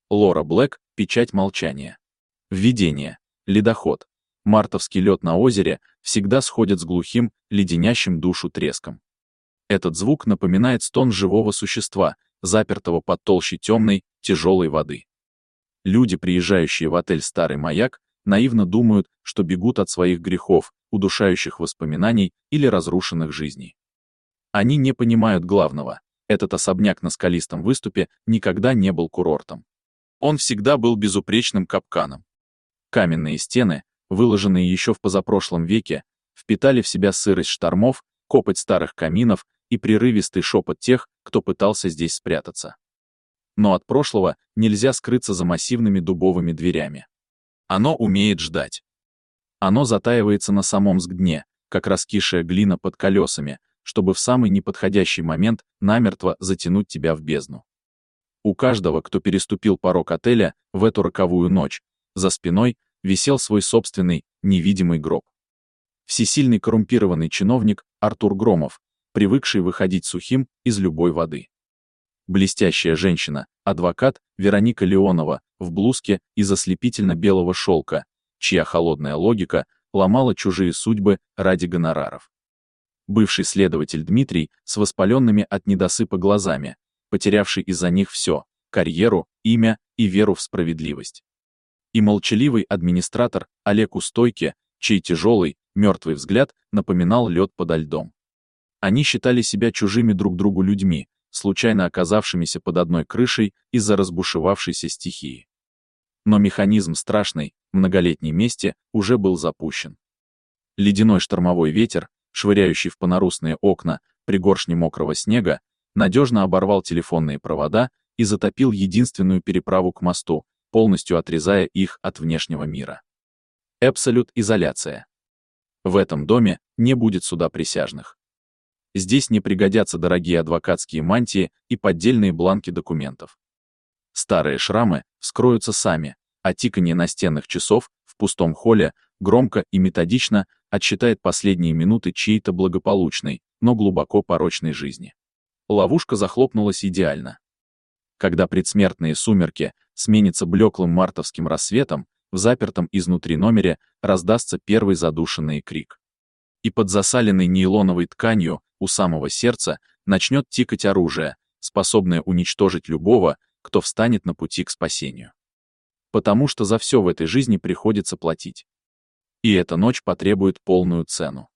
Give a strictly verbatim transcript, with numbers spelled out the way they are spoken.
Лора Блэк, печать молчания. Введение. Ледоход. Мартовский лед на озере всегда сходит с глухим, леденящим душу треском. Этот звук напоминает стон живого существа, запертого под толщей темной, тяжелой воды. Люди, приезжающие в отель «Старый маяк», наивно думают, что бегут от своих грехов, удушающих воспоминаний или разрушенных жизней. Они не понимают главного. Этот особняк на скалистом выступе никогда не был курортом. Он всегда был безупречным капканом. Каменные стены, выложенные еще в позапрошлом веке, впитали в себя сырость штормов, копоть старых каминов и прерывистый шепот тех, кто пытался здесь спрятаться. Но от прошлого нельзя скрыться за массивными дубовыми дверями. Оно умеет ждать. Оно затаивается на самом сгдне, как раскисшая глина под колесами, чтобы в самый неподходящий момент намертво затянуть тебя в бездну. У каждого, кто переступил порог отеля в эту роковую ночь, за спиной висел свой собственный, невидимый гроб. Всесильный коррумпированный чиновник Артур Громов, привыкший выходить сухим из любой воды. Блестящая женщина, адвокат Вероника Леонова в блузке из ослепительно-белого шелка, чья холодная логика ломала чужие судьбы ради гонораров. Бывший следователь Дмитрий с воспаленными от недосыпа глазами, потерявший из-за них все — карьеру, имя и веру в справедливость. И молчаливый администратор Олег Устойки, чей тяжелый, мертвый взгляд напоминал лед подо льдом. Они считали себя чужими друг другу людьми, случайно оказавшимися под одной крышей из-за разбушевавшейся стихии. Но механизм страшной, многолетней мести уже был запущен. Ледяной штормовой ветер, швыряющий в панорусные окна пригоршни мокрого снега, надежно оборвал телефонные провода и затопил единственную переправу к мосту, полностью отрезая их от внешнего мира. Абсолют-изоляция. В этом доме не будет суда присяжных. Здесь не пригодятся дорогие адвокатские мантии и поддельные бланки документов. Старые шрамы вскроются сами, а тиканье настенных часов в пустом холле громко и методично отсчитает последние минуты чьей-то благополучной, но глубоко порочной жизни. Ловушка захлопнулась идеально. Когда предсмертные сумерки сменятся блеклым мартовским рассветом, в запертом изнутри номере раздастся первый задушенный крик. И под засаленной нейлоновой тканью у самого сердца начнет тикать оружие, способное уничтожить любого, кто встанет на пути к спасению. Потому что за все в этой жизни приходится платить. И эта ночь потребует полную цену.